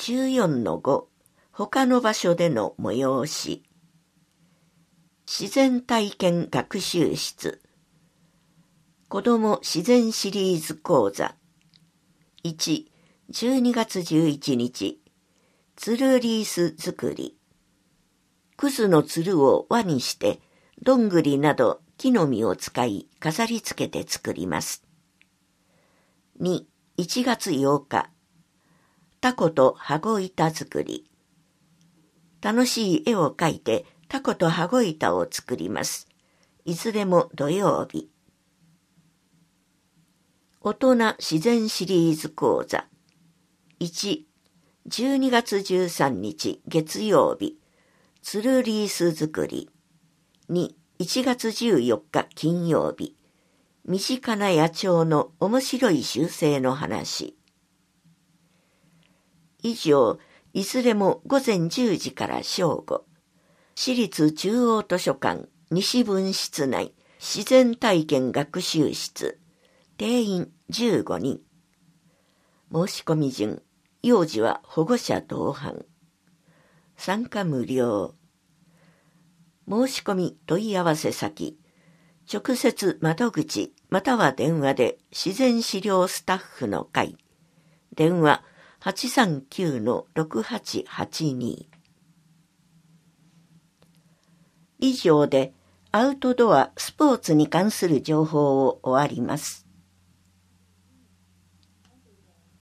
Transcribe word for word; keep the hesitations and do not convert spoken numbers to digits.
じゅうよんのご 他の場所での催し。自然体験学習室子ども自然シリーズ講座いち、じゅうにがつじゅういちにちつるリース作り。クズのつるを輪にしてどんぐりなど木の実を使い飾り付けて作ります。に、いちがつようかタコと羽子板作り。楽しい絵を描いてタコと羽子板を作ります。いずれも土曜日。大人自然シリーズ講座いち、じゅうにがつじゅうさんにち月曜日つるリース作り。に、いちがつじゅうよっか金曜日身近な野鳥の面白い習性の話。以上、いずれもごぜんじゅうじから正午。市立中央図書館西分室内自然体験学習室。定員じゅうごにん。申し込み順。幼児は保護者同伴。参加無料。申し込み問い合わせ先。直接窓口または電話で自然資料スタッフの会。電話 はちさんきゅうのろくはちはちに。以上でアウトドアスポーツに関する情報を終わります。